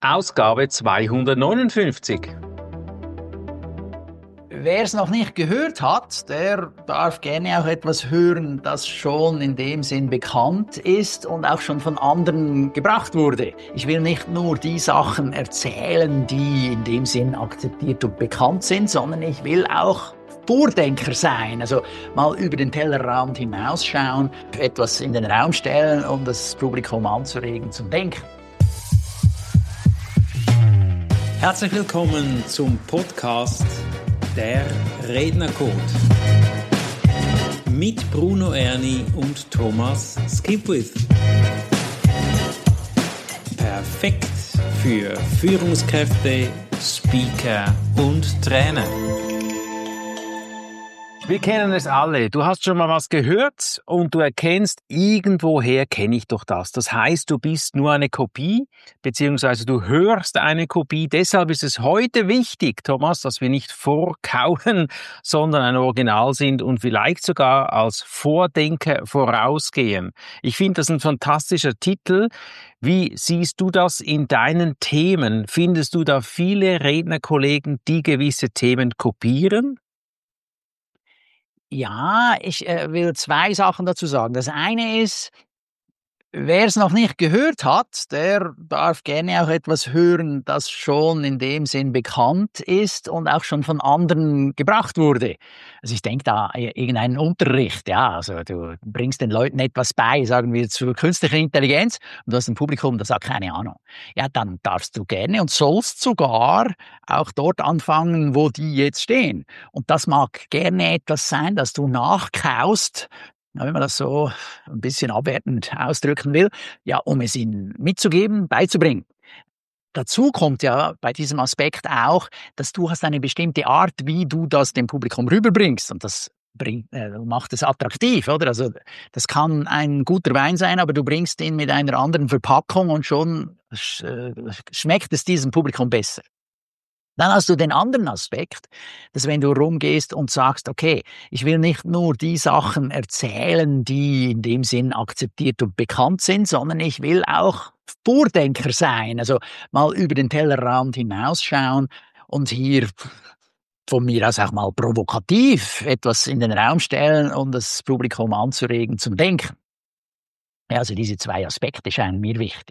Ausgabe 259. Wer es noch nicht gehört hat, der darf gerne auch etwas hören, das schon in dem Sinn bekannt ist und auch schon von anderen gebracht wurde. Ich will nicht nur die Sachen erzählen, die in dem Sinn akzeptiert und bekannt sind, sondern ich will auch Vordenker sein, also mal über den Tellerrand hinausschauen, etwas in den Raum stellen, um das Publikum anzuregen zum Denken. Herzlich willkommen zum Podcast Der Rednercode mit Bruno Erni und Thomas Skipwith. Perfekt für Führungskräfte, Speaker und Trainer. Wir kennen es alle. Du hast schon mal was gehört und du erkennst, irgendwoher kenne ich doch das. Das heißt, du bist nur eine Kopie, beziehungsweise du hörst eine Kopie. Deshalb ist es heute wichtig, Thomas, dass wir nicht vorkauen, sondern ein Original sind und vielleicht sogar als Vordenker vorausgehen. Ich finde das ein fantastischer Titel. Wie siehst du das in deinen Themen? Findest du da viele Rednerkollegen, die gewisse Themen kopieren? Ja, ich will zwei Sachen dazu sagen. Das eine ist, wer es noch nicht gehört hat, der darf gerne auch etwas hören, das schon in dem Sinn bekannt ist und auch schon von anderen gebracht wurde. Also ich denke da irgendeinen Unterricht, ja, also du bringst den Leuten etwas bei, sagen wir zu künstlicher Intelligenz, und du hast ein Publikum, das sagt keine Ahnung. Ja, dann darfst du gerne und sollst sogar auch dort anfangen, wo die jetzt stehen. Und das mag gerne etwas sein, das du nachkaust, wenn man das so ein bisschen abwertend ausdrücken will, ja, um es ihnen mitzugeben, beizubringen. Dazu kommt ja bei diesem Aspekt auch, dass du hast eine bestimmte Art, wie du das dem Publikum rüberbringst, und das macht es attraktiv, oder? Also das kann ein guter Wein sein, aber du bringst ihn mit einer anderen Verpackung und schon schmeckt es diesem Publikum besser. Dann hast du den anderen Aspekt, dass wenn du rumgehst und sagst, okay, ich will nicht nur die Sachen erzählen, die in dem Sinn akzeptiert und bekannt sind, sondern ich will auch Vordenker sein, also mal über den Tellerrand hinausschauen und hier von mir aus auch mal provokativ etwas in den Raum stellen, um das Publikum anzuregen zum Denken. Ja, also diese zwei Aspekte scheinen mir wichtig.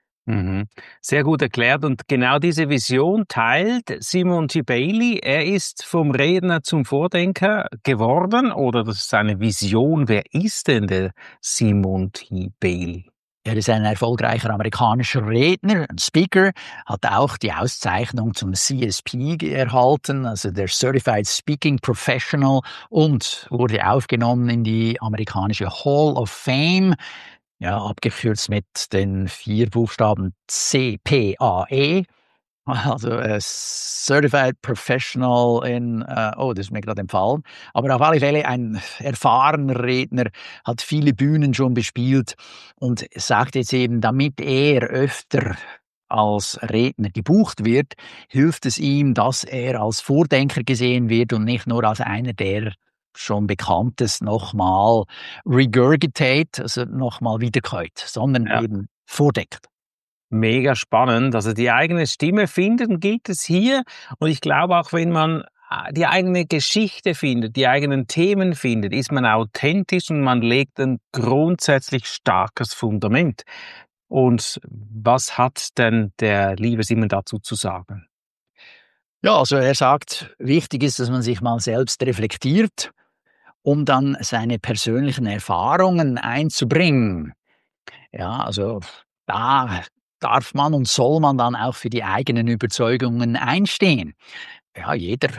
Sehr gut erklärt, und genau diese Vision teilt Simon T. Bailey. Er ist vom Redner zum Vordenker geworden, oder das ist eine Vision. Wer ist denn der Simon T. Bailey? Er ist ein erfolgreicher amerikanischer Redner, ein Speaker, hat auch die Auszeichnung zum CSP erhalten, also der Certified Speaking Professional, und wurde aufgenommen in die amerikanische Hall of Fame. Ja, abgekürzt mit den 4 Buchstaben CPAE, also Certified Professional in, das ist mir gerade entfallen, aber auf alle Fälle ein erfahrener Redner, hat viele Bühnen schon bespielt und sagt jetzt eben, damit er öfter als Redner gebucht wird, hilft es ihm, dass er als Vordenker gesehen wird und nicht nur als einer, der schon Bekanntes nochmal regurgitate, also nochmal wiederkäut, sondern eben vordenkt. Mega spannend. Also die eigene Stimme finden gilt es hier. Und ich glaube, auch wenn man die eigene Geschichte findet, die eigenen Themen findet, ist man authentisch und man legt ein grundsätzlich starkes Fundament. Und was hat denn der liebe Simon dazu zu sagen? Ja, also er sagt, wichtig ist, dass man sich mal selbst reflektiert, um dann seine persönlichen Erfahrungen einzubringen. Ja, also da darf man und soll man dann auch für die eigenen Überzeugungen einstehen. Ja, jeder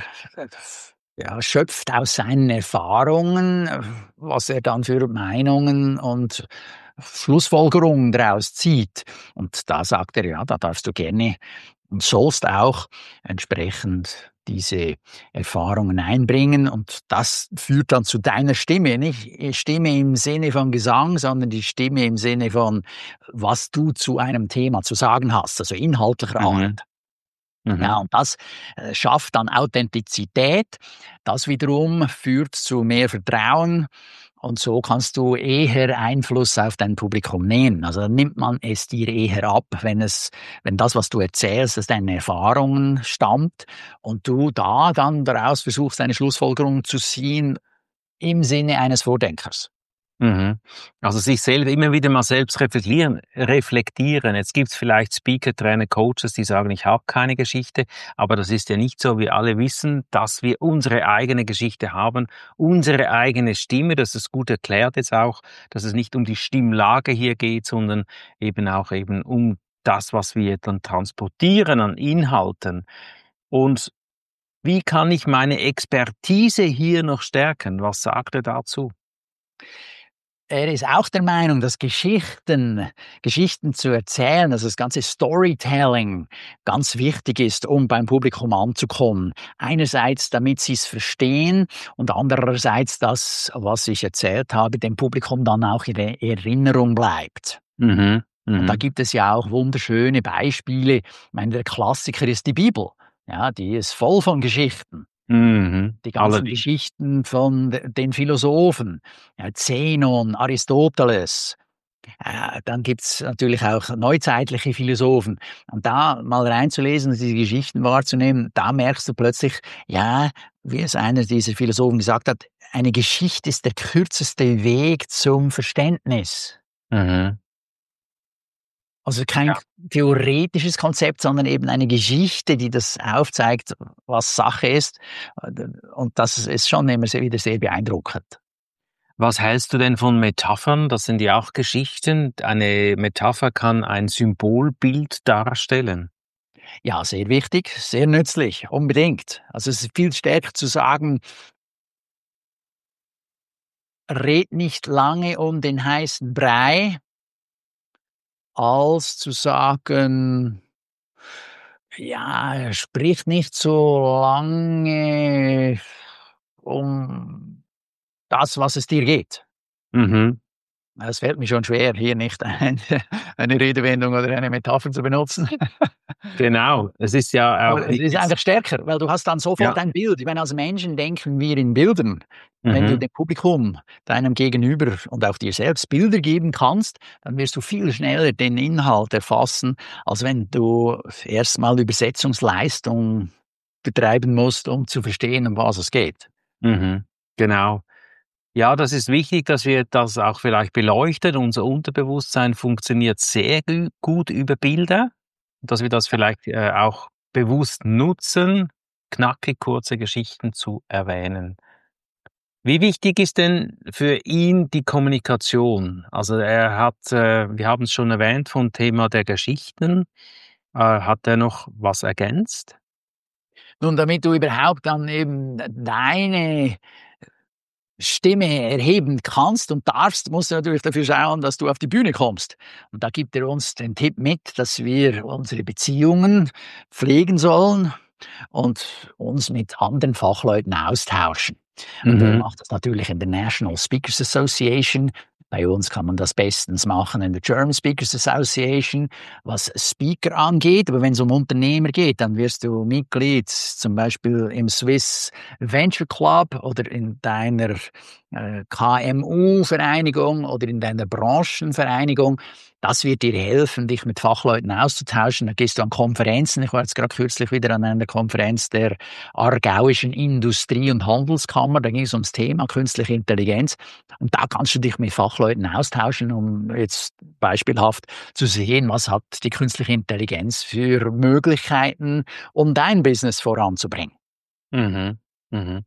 schöpft aus seinen Erfahrungen, was er dann für Meinungen und Schlussfolgerungen daraus zieht. Und da sagt er, ja, da darfst du gerne und sollst auch entsprechend diese Erfahrungen einbringen, und das führt dann zu deiner Stimme, nicht Stimme im Sinne von Gesang, sondern die Stimme im Sinne von, was du zu einem Thema zu sagen hast, also inhaltlicher Art. Ja, und das schafft dann Authentizität. Das wiederum führt zu mehr Vertrauen Und so kannst du eher Einfluss auf dein Publikum nehmen. Also dann nimmt man es dir eher ab, wenn das, was du erzählst, aus deinen Erfahrungen stammt und du da dann daraus versuchst, eine Schlussfolgerung zu ziehen im Sinne eines Vordenkers. Mhm. Also sich selber immer wieder mal selbst reflektieren. Jetzt gibt's vielleicht Speaker, Trainer, Coaches, die sagen, ich habe keine Geschichte, aber das ist ja nicht so. Wir alle wissen, dass wir unsere eigene Geschichte haben, unsere eigene Stimme. Das ist gut erklärt jetzt auch, dass es nicht um die Stimmlage hier geht, sondern eben auch eben um das, was wir dann transportieren an Inhalten. Und wie kann ich meine Expertise hier noch stärken? Was sagt er dazu? Er ist auch der Meinung, dass Geschichten zu erzählen, also das ganze Storytelling ganz wichtig ist, um beim Publikum anzukommen. Einerseits, damit sie es verstehen und andererseits, das, was ich erzählt habe, dem Publikum dann auch in der Erinnerung bleibt. Mhm. Und da Mhm. gibt es ja auch wunderschöne Beispiele. Ich meine, der Klassiker ist die Bibel. Ja, die ist voll von Geschichten. Mhm. Die ganzen Allerdings. Geschichten von den Philosophen, ja, Zenon, Aristoteles. Dann gibt's natürlich auch neuzeitliche Philosophen. Und da mal reinzulesen und diese Geschichten wahrzunehmen, da merkst du plötzlich, ja, wie es einer dieser Philosophen gesagt hat, eine Geschichte ist der kürzeste Weg zum Verständnis. Mhm. Also kein Ja. theoretisches Konzept, sondern eben eine Geschichte, die das aufzeigt, was Sache ist. Und das ist schon immer wieder sehr beeindruckend. Was hältst du denn von Metaphern? Das sind ja auch Geschichten. Eine Metapher kann ein Symbolbild darstellen. Ja, sehr wichtig, sehr nützlich, unbedingt. Also es ist viel stärker zu sagen, red nicht lange um den heißen Brei, als zu sagen, ja, sprich nicht so lange um das, was es dir geht. Mhm. Es fällt mir schon schwer, hier nicht eine Redewendung oder eine Metapher zu benutzen. Genau. Es ist ja auch Aber es ist jetzt, einfach stärker, weil du hast dann sofort ja. ein Bild. Ich meine, als Menschen denken wir in Bildern. Wenn du Mhm. dem Publikum, deinem Gegenüber und auch dir selbst Bilder geben kannst, dann wirst du viel schneller den Inhalt erfassen, als wenn du erst mal Übersetzungsleistung betreiben musst, um zu verstehen, um was es geht. Mhm. Genau. Ja, das ist wichtig, dass wir das auch vielleicht beleuchten. Unser Unterbewusstsein funktioniert sehr gut über Bilder, dass wir das vielleicht auch bewusst nutzen, knackig kurze Geschichten zu erwähnen. Wie wichtig ist denn für ihn die Kommunikation? Also er hat, wir haben es schon erwähnt vom Thema der Geschichten. Hat er noch was ergänzt? Nun, damit du überhaupt dann eben deine Stimme erheben kannst und darfst, musst du natürlich dafür schauen, dass du auf die Bühne kommst. Und da gibt er uns den Tipp mit, dass wir unsere Beziehungen pflegen sollen und uns mit anderen Fachleuten austauschen. Und er Mhm. macht das natürlich in der National Speakers Association. Bei uns kann man das bestens machen in der German Speakers Association, was Speaker angeht. Aber wenn es um Unternehmer geht, dann wirst du Mitglied zum Beispiel im Swiss Venture Club oder in deiner KMU-Vereinigung oder in deiner Branchenvereinigung. Das wird dir helfen, dich mit Fachleuten auszutauschen. Da gehst du an Konferenzen. Ich war jetzt gerade kürzlich wieder an einer Konferenz der Aargauischen Industrie- und Handelskammer. Da ging es ums Thema künstliche Intelligenz. Und da kannst du dich mit Fachleuten austauschen, um jetzt beispielhaft zu sehen, was hat die künstliche Intelligenz für Möglichkeiten, um dein Business voranzubringen. Mhm. Mhm.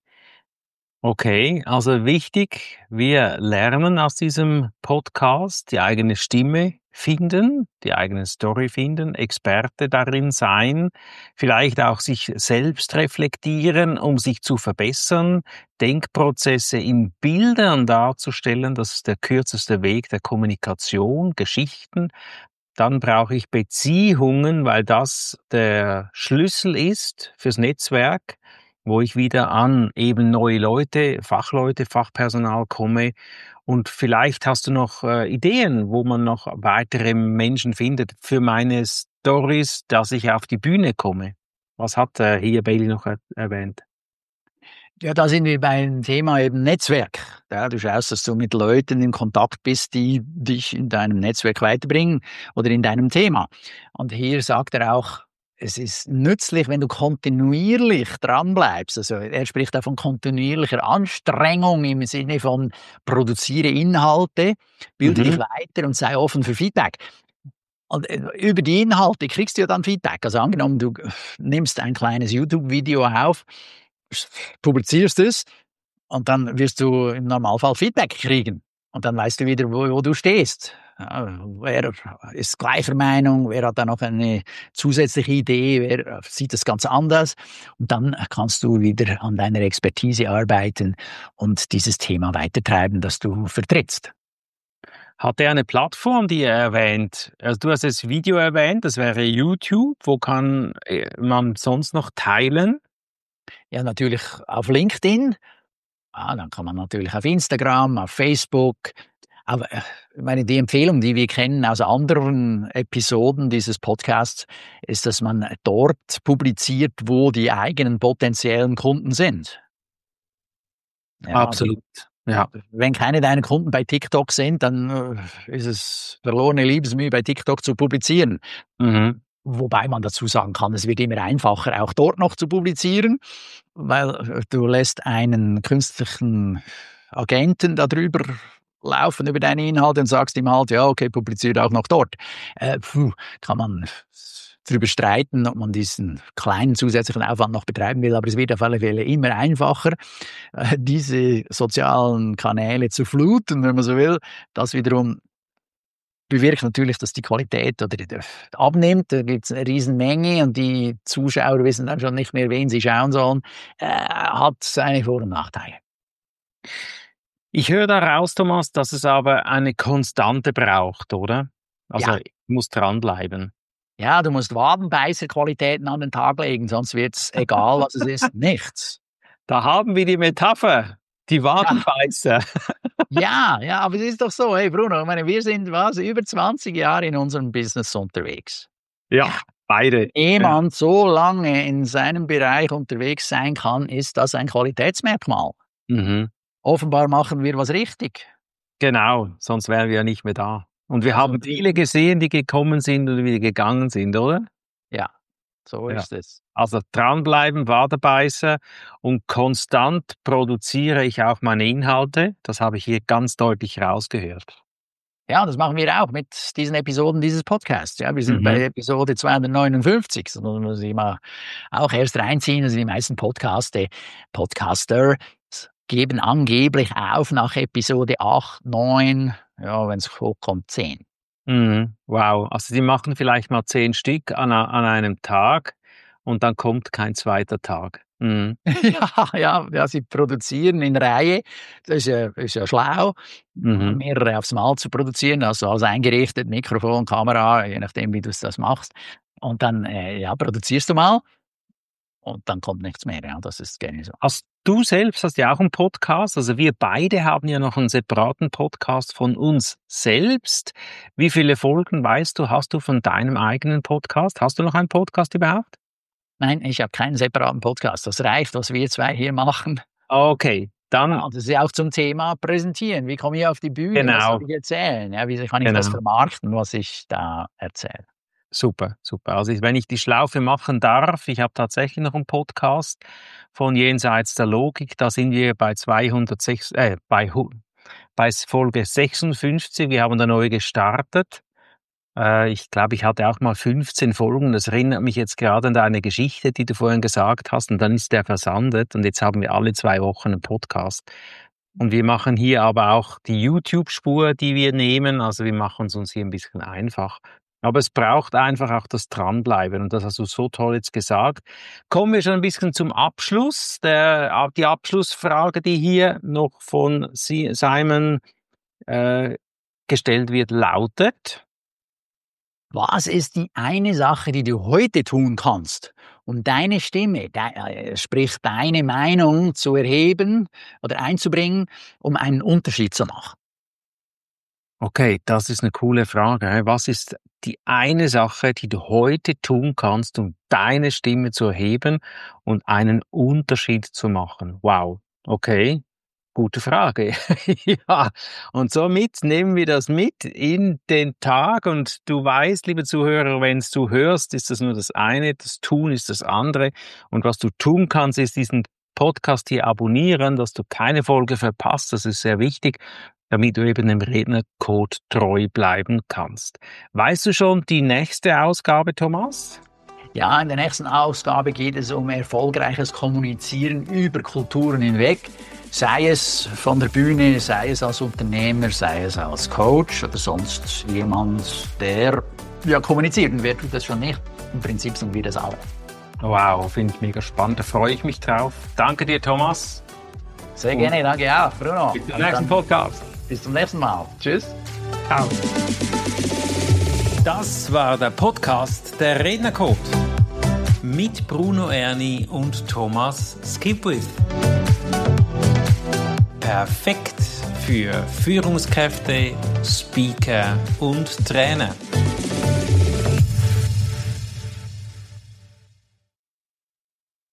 Okay, also wichtig, wir lernen aus diesem Podcast, die eigene Stimme finden, die eigene Story finden, Experte darin sein, vielleicht auch sich selbst reflektieren, um sich zu verbessern, Denkprozesse in Bildern darzustellen, das ist der kürzeste Weg der Kommunikation, Geschichten. Dann brauche ich Beziehungen, weil das der Schlüssel ist fürs Netzwerk, wo ich wieder an eben neue Leute, Fachpersonal komme. Und vielleicht hast du noch Ideen, wo man noch weitere Menschen findet für meine Stories, dass ich auf die Bühne komme. Was hat hier Bailey noch erwähnt? Ja, da sind wir beim Thema eben Netzwerk. Ja, du schaust, dass du mit Leuten in Kontakt bist, die dich in deinem Netzwerk weiterbringen oder in deinem Thema. Und hier sagt er auch, es ist nützlich, wenn du kontinuierlich dranbleibst. Also er spricht auch von kontinuierlicher Anstrengung im Sinne von produziere Inhalte, bilde dich weiter und sei offen für Feedback. Und über die Inhalte kriegst du ja dann Feedback. Also angenommen, du nimmst ein kleines YouTube-Video auf, publizierst es und dann wirst du im Normalfall Feedback kriegen. Und dann weißt du wieder, wo du stehst. Ja, wer ist gleicher Meinung, wer hat da noch eine zusätzliche Idee, wer sieht das ganz anders. Und dann kannst du wieder an deiner Expertise arbeiten und dieses Thema weitertreiben, das du vertrittst. Hat er eine Plattform, die er erwähnt? Also du hast das Video erwähnt, das wäre YouTube. Wo kann man sonst noch teilen? Ja, natürlich auf LinkedIn. Dann kann man natürlich auf Instagram, auf Facebook. Aber ich meine, die Empfehlung, die wir kennen aus anderen Episoden dieses Podcasts, ist, dass man dort publiziert, wo die eigenen potenziellen Kunden sind. Ja, Absolut. Ja. Wenn keine deiner Kunden bei TikTok sind, dann ist es verlorene Liebesmühe, bei TikTok zu publizieren. Mhm. Wobei man dazu sagen kann, es wird immer einfacher, auch dort noch zu publizieren, weil du lässt einen künstlichen Agenten darüber laufen über deine Inhalte und sagst ihm halt, ja, okay, publiziert auch noch dort. Kann man darüber streiten, ob man diesen kleinen zusätzlichen Aufwand noch betreiben will, aber es wird auf alle Fälle immer einfacher, diese sozialen Kanäle zu fluten, wenn man so will. Das wiederum bewirkt natürlich, dass die Qualität oder abnimmt. Da gibt es eine Riesenmenge und die Zuschauer wissen dann schon nicht mehr, wen sie schauen sollen. Hat seine Vor- und Nachteile. Ich höre daraus, Thomas, dass es aber eine Konstante braucht, oder? Also ich muss dranbleiben. Ja, du musst Wadenbeißer-Qualitäten an den Tag legen, sonst wird es, egal was es ist, nichts. Da haben wir die Metapher, die Wadenbeißer. Ja, aber es ist doch so, hey Bruno, ich meine, wir sind über 20 Jahre in unserem Business unterwegs. Ja, beide. Jemand so lange in seinem Bereich unterwegs sein kann, ist das ein Qualitätsmerkmal. Mhm. Offenbar machen wir was richtig. Genau, sonst wären wir ja nicht mehr da. Und wir haben viele gesehen, die gekommen sind und wieder gegangen sind, oder? Ja, so ist es. Also dranbleiben, Wadenbeißer und konstant produziere ich auch meine Inhalte. Das habe ich hier ganz deutlich rausgehört. Ja, das machen wir auch mit diesen Episoden dieses Podcasts. Ja, wir sind bei Episode 259. Das muss ich mal auch erst reinziehen. Also die meisten Podcaster geben angeblich auf nach Episode 8, 9, ja, wenn es hochkommt, 10. Mhm. Wow, also die machen vielleicht mal 10 Stück an einem Tag und dann kommt kein zweiter Tag. Mhm. Ja, sie produzieren in Reihe. Das ist ja schlau, mehrere aufs Mal zu produzieren, also alles eingerichtet, Mikrofon, Kamera, je nachdem, wie du das machst. Und dann produzierst du mal und dann kommt nichts mehr. Ja, das ist gerne so. Du selbst hast ja auch einen Podcast, also wir beide haben ja noch einen separaten Podcast von uns selbst. Wie viele Folgen, weißt du, hast du von deinem eigenen Podcast? Hast du noch einen Podcast überhaupt? Nein, ich habe keinen separaten Podcast. Das reicht, was wir zwei hier machen. Okay, dann... Ja, das ist ja auch zum Thema Präsentieren. Wie komme ich auf die Bühne? Genau. Was soll ich erzählen? Ja, wie kann ich das vermarkten, was ich da erzähle? Super. Also wenn ich die Schlaufe machen darf, ich habe tatsächlich noch einen Podcast von Jenseits der Logik, da sind wir bei bei Folge 56, wir haben da neu gestartet. Ich glaube, ich hatte auch mal 15 Folgen, das erinnert mich jetzt gerade an deine Geschichte, die du vorhin gesagt hast, und dann ist der versandet und jetzt haben wir alle 2 Wochen einen Podcast. Und wir machen hier aber auch die YouTube-Spur, die wir nehmen, also wir machen es uns hier ein bisschen einfach. Aber es braucht einfach auch das Dranbleiben und das hast du so toll jetzt gesagt. Kommen wir schon ein bisschen zum Abschluss. Die Abschlussfrage, die hier noch von Simon gestellt wird, lautet: Was ist die eine Sache, die du heute tun kannst, um deine Stimme, sprich deine Meinung zu erheben oder einzubringen, um einen Unterschied zu machen? Okay, das ist eine coole Frage. Was ist die eine Sache, die du heute tun kannst, um deine Stimme zu erheben und einen Unterschied zu machen? Wow, okay, gute Frage. Ja, und somit nehmen wir das mit in den Tag und du weißt, liebe Zuhörer, wenn du hörst, ist das nur das eine, das Tun ist das andere und was du tun kannst, ist diesen Podcast hier abonnieren, dass du keine Folge verpasst, das ist sehr wichtig, damit du eben dem Rednercode treu bleiben kannst. Weißt du schon die nächste Ausgabe, Thomas? Ja, in der nächsten Ausgabe geht es um erfolgreiches Kommunizieren über Kulturen hinweg. Sei es von der Bühne, sei es als Unternehmer, sei es als Coach oder sonst jemand, der kommuniziert. Und wer tut das schon nicht? Im Prinzip sind wir das alle. Wow, finde ich mega spannend, da freue ich mich drauf. Danke dir, Thomas. Sehr gerne, danke auch, Bruno. Bis zum nächsten Podcast. Bis zum nächsten Mal. Tschüss. Ciao. Das war der Podcast der Rednercode mit Bruno Erni und Thomas Skipwith. Perfekt für Führungskräfte, Speaker und Trainer.